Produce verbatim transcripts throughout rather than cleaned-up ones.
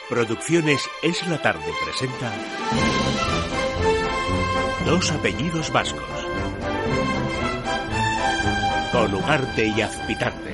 Producciones Es la Tarde presenta Dos apellidos vascos, con Ugarte y Azpitarte.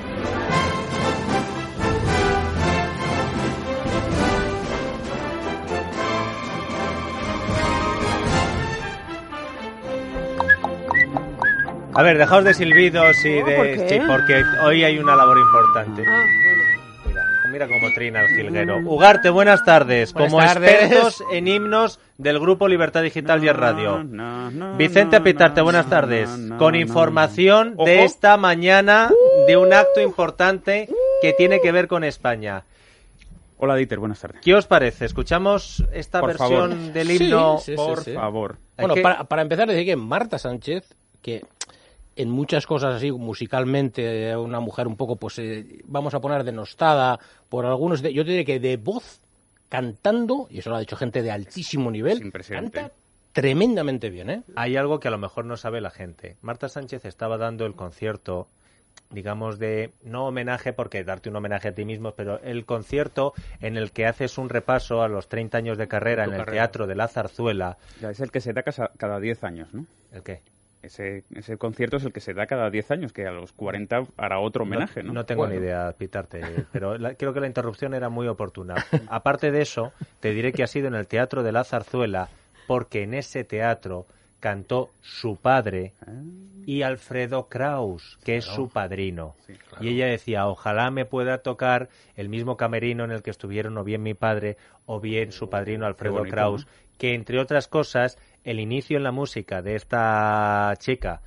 A ver, dejaos de silbidos y No, de... ¿por qué? Sí, porque hoy hay una labor importante. Ah, bueno. Mira, mira cómo trina el jilguero. Ugarte, buenas tardes. Buenas como tardes. expertos en himnos del Grupo Libertad Digital y Radio. No, no, Vicente no, Apitarte, no, buenas no, tardes. no, Con no, información no. de Ojo. esta mañana de un acto importante que tiene que ver con España. Hola, Dieter, buenas tardes. ¿Qué os parece? ¿Escuchamos esta Por versión favor. del himno? Sí, sí, Por sí. favor. Bueno, que- para, para empezar, decir que Marta Sánchez, que en muchas cosas así, musicalmente, eh, una mujer un poco, pues, eh, vamos a poner denostada por algunos, de- yo te diré que de voz, cantando, y eso lo ha dicho gente de altísimo nivel, Sin precedente. canta tremendamente bien, ¿eh? Hay algo que a lo mejor no sabe la gente. Marta Sánchez estaba dando el concierto, digamos, de, no homenaje, porque darte un homenaje a ti mismo, pero el concierto en el que haces un repaso a los treinta años de carrera Tu en el carrera. Teatro de la Zarzuela. Ya es el que se da casa- cada diez años, ¿no? ¿El qué? Ese, ese concierto es el que se da cada diez años, que a los cuarenta hará otro homenaje, ¿no? No tengo Bueno. ni idea, Pitarte, pero la- creo que la interrupción era muy oportuna. Aparte de eso, te diré que ha sido en el Teatro de la Zarzuela, porque en ese teatro cantó su padre y Alfredo Kraus, que es su padrino. Sí, claro. Y ella decía, ojalá me pueda tocar el mismo camerino en el que estuvieron o bien mi padre o bien su padrino Alfredo bonito, Kraus, ¿no? que entre otras cosas, el inicio en la música de esta chica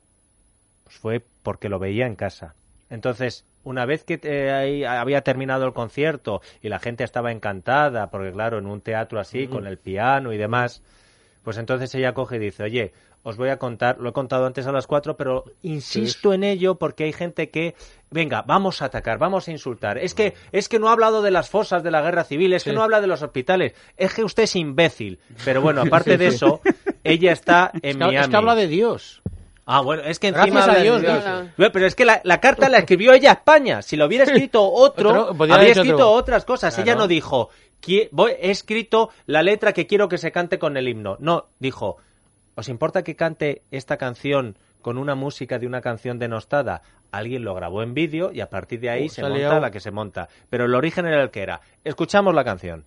pues fue porque lo veía en casa. Entonces, una vez que eh, ahí había terminado el concierto y la gente estaba encantada, porque claro, en un teatro así, con el piano y demás, pues entonces ella coge y dice, oye, os voy a contar, lo he contado antes a las cuatro, pero insisto en ello porque hay gente que, venga, vamos a atacar, vamos a insultar. Es que, es que no ha hablado de las fosas de la guerra civil, es que Sí. no habla de los hospitales, es que usted es imbécil. Pero bueno, aparte de eso, ella está en Es que, Miami. es que habla de Dios. Ah, bueno, es que encima... Gracias a habla de Dios, Dios. Dios. Bueno, pero es que la, la carta la escribió ella a España. Si lo hubiera escrito otro, Otro, podría habría haber dicho escrito otro. otras cosas. Claro. Ella no dijo, "Qui- voy- he escrito la letra que quiero que se cante con el himno". No, dijo, ¿os importa que cante esta canción con una música de una canción denostada? Alguien lo grabó en vídeo y a partir de ahí Uh, se se ha monta liado. la que se monta. Pero el origen era el que era. Escuchamos la canción.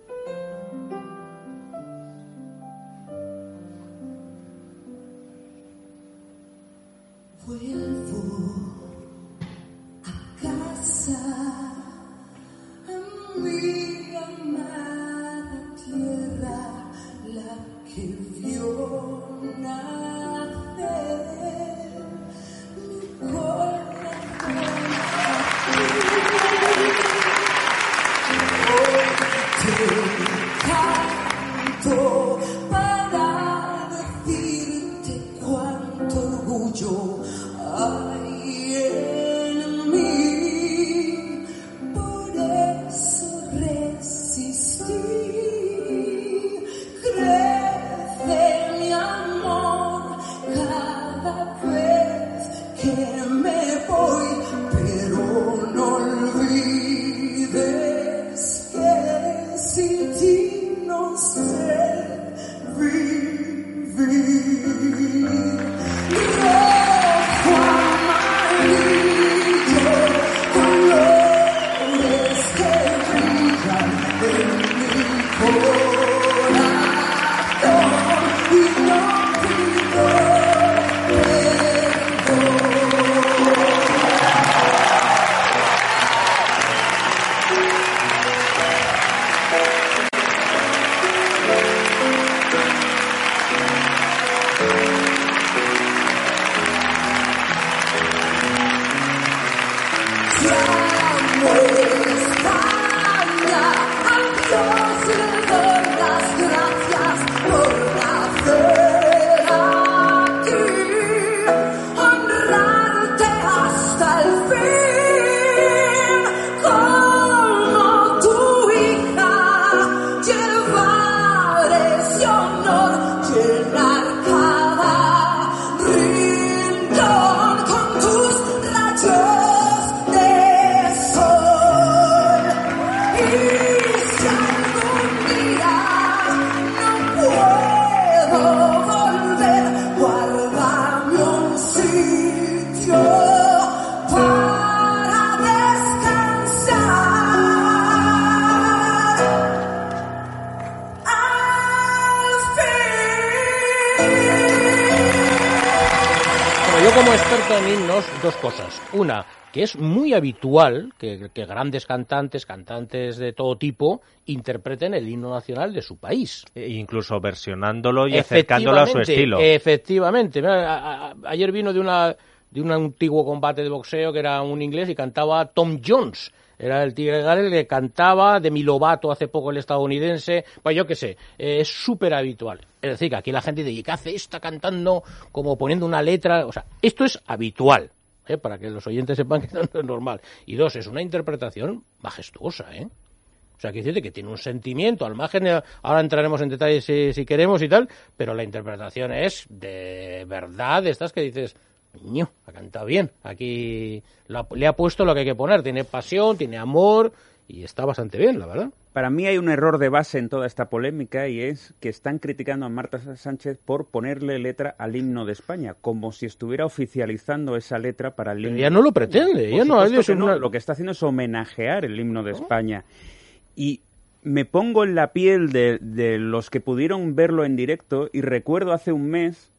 Vuelvo a casa, a mi amada tierra, la que vio nacer mi corazón. Hoy te canto para decirte cuánto orgullo hay en mí, por eso resistí. Crece mi amor cada vez que me voy, pero no olvides que sin ti experto en himnos, dos cosas. Una, que es muy habitual que, que grandes cantantes, cantantes de todo tipo, interpreten el himno nacional de su país. E incluso versionándolo y acercándolo a su estilo. Efectivamente. Mira, a, a, ayer vino de una de un antiguo combate de boxeo que era un inglés y cantaba Tom Jones. Era el Tigre de Gales que cantaba, Demi Lovato hace poco el estadounidense, pues yo qué sé, eh, es súper habitual. Es decir, que aquí la gente dice, ¿qué hace? Está cantando como poniendo una letra, o sea, esto es habitual, ¿eh? Para que los oyentes sepan que esto no es normal. Y dos, es una interpretación majestuosa, ¿eh? O sea, que dice que tiene un sentimiento, al margen de, ahora entraremos en detalles si, si queremos y tal, pero la interpretación es de verdad, de estas que dices, Ño, ha cantado bien, aquí la, le ha puesto lo que hay que poner, tiene pasión, tiene amor y está bastante bien, la verdad. Para mí hay un error de base en toda esta polémica y es que están criticando a Marta Sánchez por ponerle letra al himno de España, como si estuviera oficializando esa letra para el himno. Pero ella no lo pretende, ella no, que una... no, lo que está haciendo es homenajear el himno de España. Y me pongo en la piel de, de los que pudieron verlo en directo y recuerdo hace un mes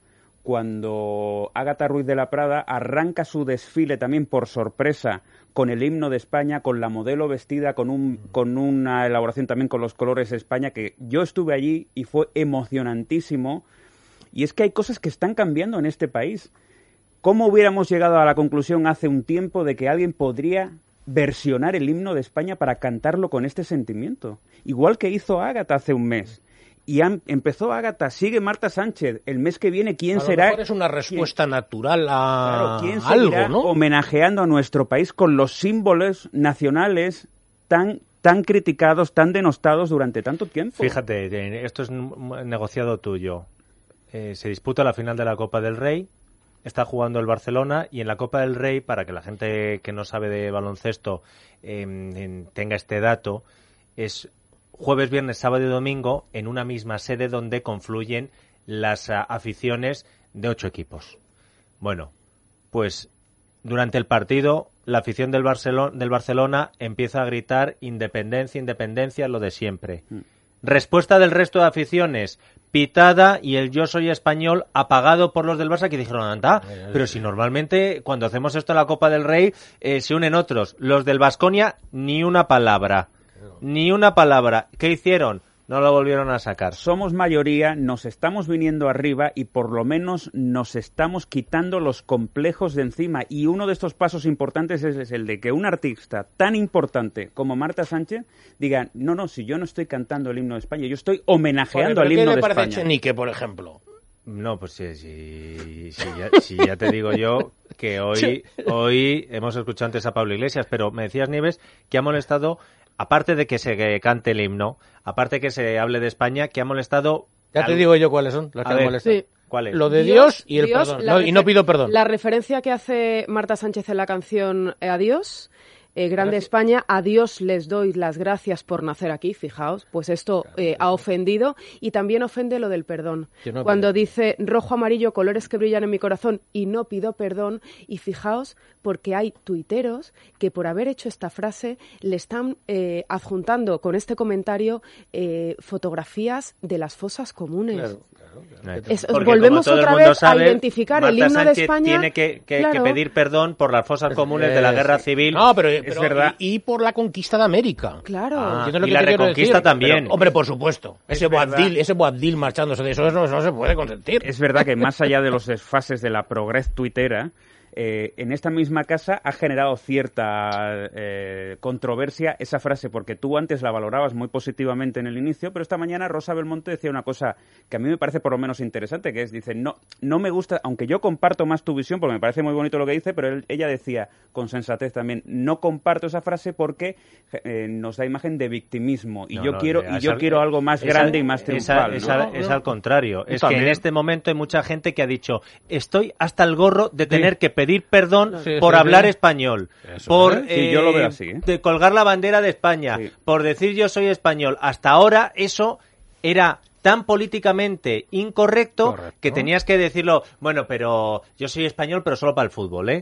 cuando Ágata Ruiz de la Prada arranca su desfile también por sorpresa con el himno de España, con la modelo vestida, con un con una elaboración también con los colores de España, que yo estuve allí y fue emocionantísimo. Y es que hay cosas que están cambiando en este país. ¿Cómo hubiéramos llegado a la conclusión hace un tiempo de que alguien podría versionar el himno de España para cantarlo con este sentimiento? Igual que hizo Ágata hace un mes. Y han, empezó Ágata, sigue Marta Sánchez. El mes que viene, ¿quién a será? A lo mejor es una respuesta ¿quién? natural a Claro, ¿quién algo, seguirá ¿no? homenajeando a nuestro país con los símbolos nacionales tan tan criticados, tan denostados durante tanto tiempo? Fíjate, esto es un negociado tuyo. Eh, se disputa la final de la Copa del Rey, está jugando el Barcelona y en la Copa del Rey, para que la gente que no sabe de baloncesto eh, en, tenga este dato, es jueves, viernes, sábado y domingo en una misma sede donde confluyen las uh, aficiones de ocho equipos. Bueno, pues durante el partido la afición del, Barcelona, del Barcelona empieza a gritar independencia, independencia, lo de siempre. Mm. Respuesta del resto de aficiones, pitada y el yo soy español apagado por los del Barça que dijeron, anda, pero si normalmente cuando hacemos esto en la Copa del Rey eh, se unen otros. Los del Baskonia ni una palabra. Ni una palabra. ¿Qué hicieron? No lo volvieron a sacar. Somos mayoría, nos estamos viniendo arriba y por lo menos nos estamos quitando los complejos de encima. Y uno de estos pasos importantes es el de que un artista tan importante como Marta Sánchez diga, no, no, si yo no estoy cantando el himno de España, yo estoy homenajeando al himno de España. ¿Qué le parece Echenique, por ejemplo? No, pues sí, sí, sí, ya, sí, ya te digo yo que hoy, hoy hemos escuchado antes a Pablo Iglesias, pero me decías, Nieves, que ha molestado... Aparte de que se cante el himno, aparte de que se hable de España, que ha molestado... Ya te digo yo cuáles son las que han molestado. Sí. ¿Cuál es? Lo de Dios, Dios y el Dios, perdón. No, y no pido perdón. La referencia que hace Marta Sánchez en la canción Adiós, eh, Grande gracias. España, a Dios les doy las gracias por nacer aquí, fijaos, pues esto eh, ha ofendido y también ofende lo del perdón. No Cuando pido. dice rojo, amarillo, colores que brillan en mi corazón y no pido perdón, y fijaos, porque hay tuiteros que por haber hecho esta frase le están eh, adjuntando con este comentario eh, fotografías de las fosas comunes. Claro. Claro. Es, volvemos otra vez sabe, a identificar Marta el himno Sánchez de España. Tiene que, que, claro. que pedir perdón por las fosas comunes es, de la guerra civil. No, pero, es pero verdad. Y, y por la conquista de América. Claro. Ah, lo y que la reconquista decir. también. Pero, hombre, por supuesto. Ese Boabdil, ese Boabdil marchándose de eso, eso no se puede consentir. Es verdad que más allá de los desfases de la progres tuitera, Eh, en esta misma casa ha generado cierta eh, controversia esa frase, porque tú antes la valorabas muy positivamente en el inicio, pero esta mañana Rosa Belmonte decía una cosa que a mí me parece por lo menos interesante, que es, dice, no, no me gusta, aunque yo comparto más tu visión, porque me parece muy bonito lo que dice, pero él, ella decía, con sensatez también, no comparto esa frase porque eh, nos da imagen de victimismo, y no, yo no, quiero y yo al, quiero algo más grande al, y más triunfal. Es, ¿no? al, es no. al contrario, es También. que en este momento hay mucha gente que ha dicho, estoy hasta el gorro de tener sí. que pedir perdón sí, por sí, hablar sí. español, Eso, por ¿eh? sí, yo lo veo así, ¿eh? de colgar la bandera de España, sí. por decir yo soy español. Hasta ahora eso era tan políticamente incorrecto Correcto. que tenías que decirlo, bueno, pero yo soy español pero solo para el fútbol, ¿eh?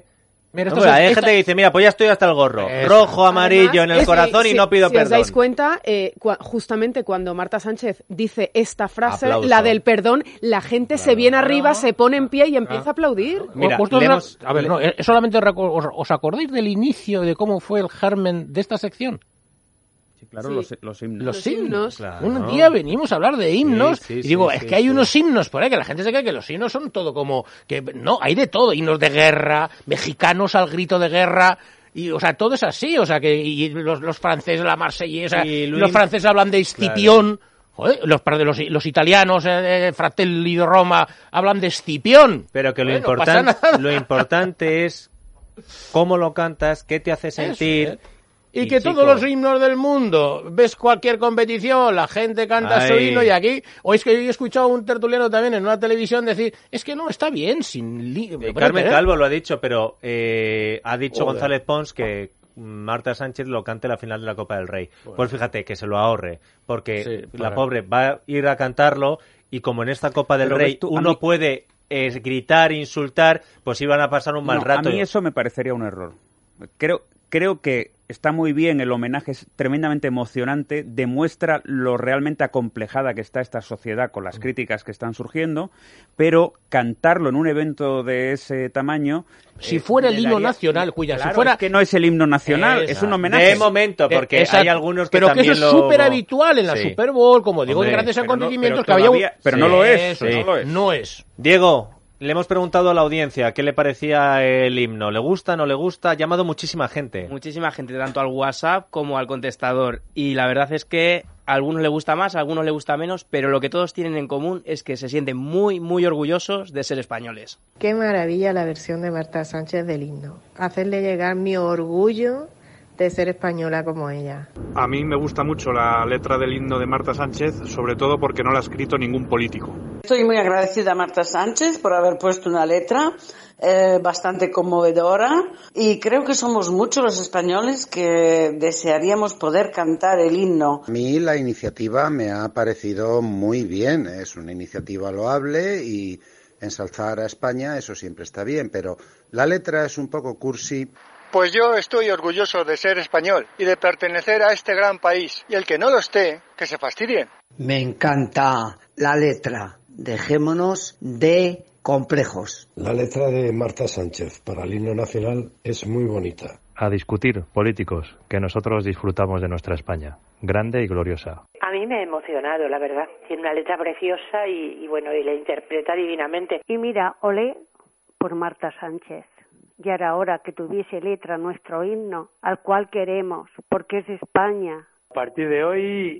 Mira, Hombre, esto es- hay esta- gente que dice, mira, pues ya estoy hasta el gorro. Eso. Rojo, amarillo Además, en el es- corazón si- y no pido si perdón. os dais cuenta, eh, cua- justamente cuando Marta Sánchez dice esta frase, Aplauso. la del perdón, la gente se viene arriba, se pone en pie y empieza a aplaudir. Mira, Vosotros le os- hemos- a ver, le- no, eh, solamente recu- os, os acordáis del inicio de cómo fue el germen de esta sección. Sí, claro, Sí. los, los himnos. Los, Los himnos. himnos. Claro. Un día venimos a hablar de himnos Sí, sí, y digo, sí, es sí, que hay sí. unos himnos por ahí que la gente se cree que los himnos son todo como que no, hay de todo, himnos de guerra, mexicanos al grito de guerra. Y, o sea, todo es así, o sea, que y los, los franceses, la marsellesa, Y lo los im- franceses hablan de Escipión, joder, los, los, los italianos, eh, Fratelli de Roma, hablan de Escipión. Pero que lo, Bueno, importan- pasa nada. lo importante es cómo lo cantas, qué te hace sentir. Eso, ¿eh? Y, Y, que chico, todos los himnos del mundo, ves cualquier competición, la gente canta su Ay. himno y aquí, o es que yo he escuchado a un tertuliano también en una televisión decir, es que no, está bien, sin... Li Eh, Carmen Calvo lo ha dicho, pero eh, ha dicho Joder. González Pons que Marta Sánchez lo cante la final de la Copa del Rey. Pues fíjate, que se lo ahorre, porque Sí, la para- pobre va a ir a cantarlo y como en esta Copa del Pero Rey ves tú, a uno mí- puede eh, gritar, insultar, pues iban a pasar un mal No, rato. A mí eso me parecería un error. Creo, creo que está muy bien, el homenaje es tremendamente emocionante, demuestra lo realmente acomplejada que está esta sociedad con las críticas que están surgiendo, pero cantarlo en un evento de ese tamaño... Si eh, fuera el le himno daría- nacional, cuya, Claro, si fuera... es que no es el himno nacional, Esa. es un homenaje. De momento, porque Eh, exacto. hay algunos que pero que también eso es lo- súper habitual en la Sí. Super Bowl, como digo, Hombre, en grandes pero no- acontecimientos, pero que había un... todavía- pero no lo es, Eso, no lo es. No es. Diego, le hemos preguntado a la audiencia qué le parecía el himno. ¿Le gusta, no le gusta? Ha llamado muchísima gente. Muchísima gente, tanto al WhatsApp como al contestador. Y la verdad es que a algunos le gusta más, a algunos le gusta menos, pero lo que todos tienen en común es que se sienten muy, muy orgullosos de ser españoles. Qué maravilla la versión de Marta Sánchez del himno. Hacerle llegar mi orgullo de ser española como ella. A mí me gusta mucho la letra del himno de Marta Sánchez, sobre todo porque no la ha escrito ningún político. Estoy muy agradecida a Marta Sánchez por haber puesto una letra eh, bastante conmovedora y creo que somos muchos los españoles que desearíamos poder cantar el himno. A mí la iniciativa me ha parecido muy bien, es una iniciativa loable y ensalzar a España, eso siempre está bien, pero la letra es un poco cursi. Pues yo estoy orgulloso de ser español y de pertenecer a este gran país. Y el que no lo esté, que se fastidien. Me encanta la letra. Dejémonos de complejos. La letra de Marta Sánchez para el himno nacional es muy bonita. A discutir, políticos, que nosotros disfrutamos de nuestra España, grande y gloriosa. A mí me ha emocionado, la verdad. Tiene una letra preciosa y, y bueno, y la interpreta divinamente. Y mira, olé por Marta Sánchez. Ya era hora que tuviese letra nuestro himno, al cual queremos, porque es España. A partir de hoy,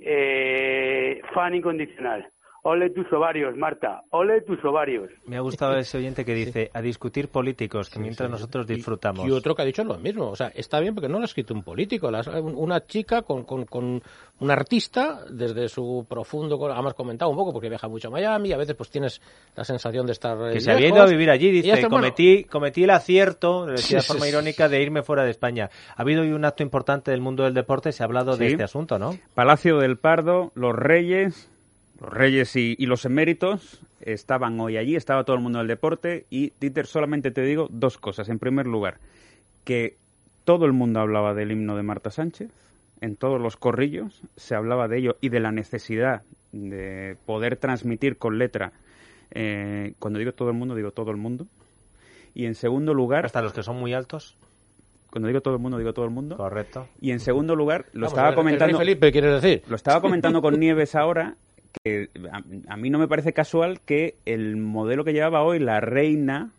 eh, fan incondicional. Ole tus ovarios, Marta, ole tus ovarios. Me ha gustado ese oyente que dice, a discutir políticos, que mientras nosotros disfrutamos. Y otro que ha dicho lo mismo, o sea, está bien porque no lo ha escrito un político, la- una chica con, con, con un artista desde su profundo, además comentado un poco porque viaja mucho a Miami, y a veces pues tienes la sensación de estar eh, Que se había lejos. ido a vivir allí, Y dice, ya está, bueno, cometí, cometí el acierto, lo decía de Sí, forma sí, irónica, de irme fuera de España. Ha habido hoy un acto importante del mundo del deporte, se ha hablado de Sí. este asunto, ¿no? Palacio del Pardo, los reyes, los reyes y, y los eméritos estaban hoy allí, estaba todo el mundo del deporte y, Dieter, solamente te digo dos cosas. En primer lugar, que todo el mundo hablaba del himno de Marta Sánchez, en todos los corrillos se hablaba de ello y de la necesidad de poder transmitir con letra. Eh, cuando digo todo el mundo, digo todo el mundo. Y en segundo lugar... Hasta los que son muy altos. Cuando digo todo el mundo, digo todo el mundo. Correcto. Y en segundo lugar, lo Vamos, estaba el- el comentando... rey Felipe, ¿quieres decir? Lo estaba comentando con Nieves ahora, que a, a mí no me parece casual que el modelo que llevaba hoy la reina...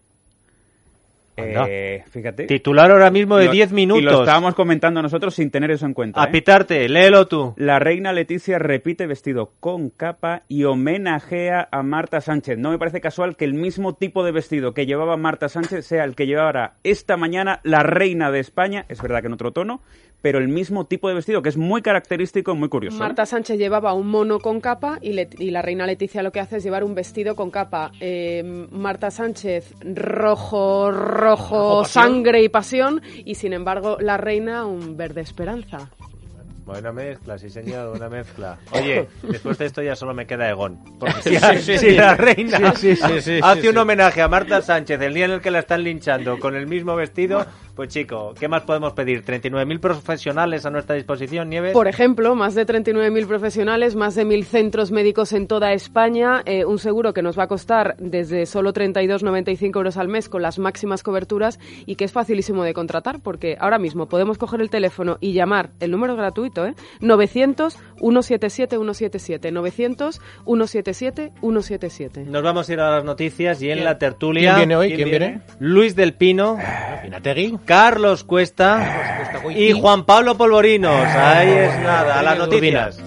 Eh, fíjate. Titular ahora mismo de Lo- diez minutos. Y lo estábamos comentando nosotros sin tener eso en cuenta. A ¿eh? pitarte, léelo tú. La reina Leticia repite vestido con capa y homenajea a Marta Sánchez. No me parece casual que el mismo tipo de vestido que llevaba Marta Sánchez sea el que llevara esta mañana la reina de España. Es verdad que en otro tono, pero el mismo tipo de vestido, que es muy característico y muy curioso. ¿eh? Marta Sánchez llevaba un mono con capa y, le- y la reina Leticia lo que hace es llevar un vestido con capa. Eh, Marta Sánchez, rojo, rojo, Rojo pasión. sangre y pasión, y sin embargo la reina un verde esperanza. Buena mezcla, sí señor, buena mezcla. Oye, después de esto ya solo me queda Egon. Porque Sí, si, sí, sí, si sí. la reina Sí, sí, sí, sí, hace sí, un sí. homenaje a Marta Sánchez el día en el que la están linchando con el mismo vestido, pues chico, ¿qué más podemos pedir? ¿treinta y nueve mil profesionales a nuestra disposición, Nieves? Por ejemplo, más de treinta y nueve mil profesionales, más de mil centros médicos en toda España, eh, un seguro que nos va a costar desde solo treinta y dos con noventa y cinco euros al mes con las máximas coberturas y que es facilísimo de contratar porque ahora mismo podemos coger el teléfono y llamar, el número es gratuito, ¿eh? novecientos, ciento setenta y siete, ciento setenta y siete, novecientos, ciento setenta y siete, ciento setenta y siete. Nos vamos a ir a las noticias y en ¿Quién- la tertulia... quién viene hoy? ¿Quién viene? Luis del Pino, Pinategui. Carlos Cuesta y Juan Pablo Polvorinos. Ahí es nada, a las noticias.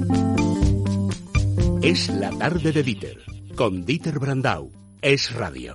Es la tarde de Dieter, con Dieter Brandau. Es radio.